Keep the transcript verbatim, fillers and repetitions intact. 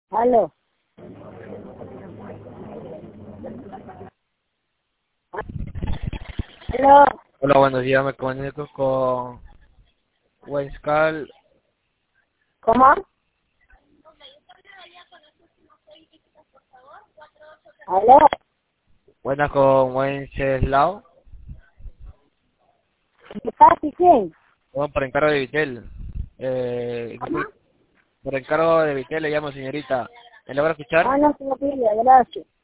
Aló. Aló. Hola, buenos días, me comunico con Weiscal. ¿Cómo? Aló. Buenas con Wenceslao. ¿Qué pasa, quién? Bueno, por encargo de Vitel. Eh, ¿Cómo? por encargo de Vitel le llamo, señorita. ¿Me logra escuchar? Ah, no, se lo pide, gracias.